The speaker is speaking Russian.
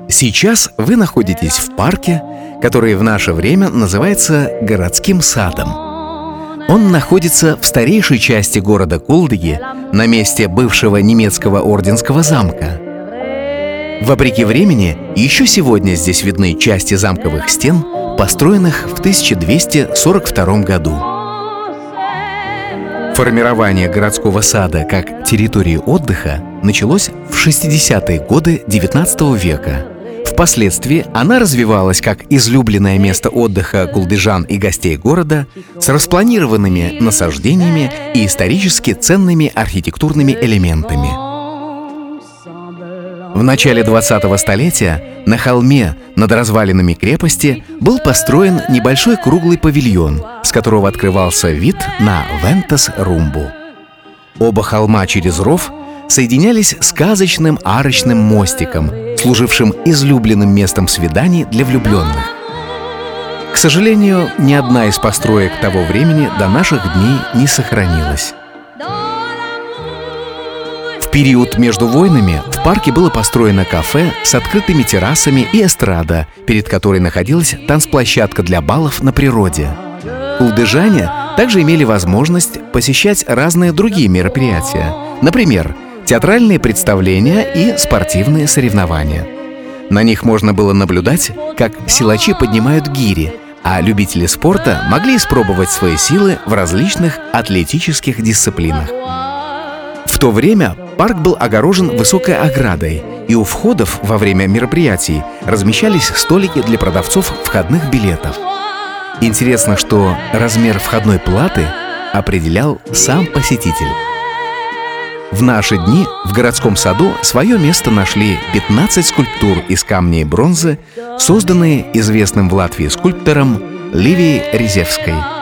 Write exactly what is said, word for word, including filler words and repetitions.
Сейчас вы находитесь в парке, который в наше время называется городским садом. Он находится в старейшей части города Кулдыги, на месте бывшего немецкого орденского замка. Вопреки времени, еще сегодня здесь видны части замковых стен, построенных в тысяча двести сорок втором году. Формирование городского сада как территории отдыха началось в шестидесятые годы девятнадцатого века. Впоследствии она развивалась как излюбленное место отдыха кулдыжан и гостей города с распланированными насаждениями и исторически ценными архитектурными элементами. В начале двадцатого столетия на холме над развалинами крепости был построен небольшой круглый павильон, с которого открывался вид на Вентас-Румбу. Оба холма через ров соединялись сказочным арочным мостиком, служившим излюбленным местом свиданий для влюбленных. К сожалению, ни одна из построек того времени до наших дней не сохранилась. В период между войнами в парке было построено кафе с открытыми террасами и эстрада, перед которой находилась танцплощадка для балов на природе. Кулдыжане также имели возможность посещать разные другие мероприятия, например, театральные представления и спортивные соревнования. На них можно было наблюдать, как силачи поднимают гири, а любители спорта могли испробовать свои силы в различных атлетических дисциплинах. В то время парк был огорожен высокой оградой, и у входов во время мероприятий размещались столики для продавцов входных билетов. Интересно, что размер входной платы определял сам посетитель. В наши дни в городском саду свое место нашли пятнадцать скульптур из камня и бронзы, созданные известным в Латвии скульптором Ливией Резевской.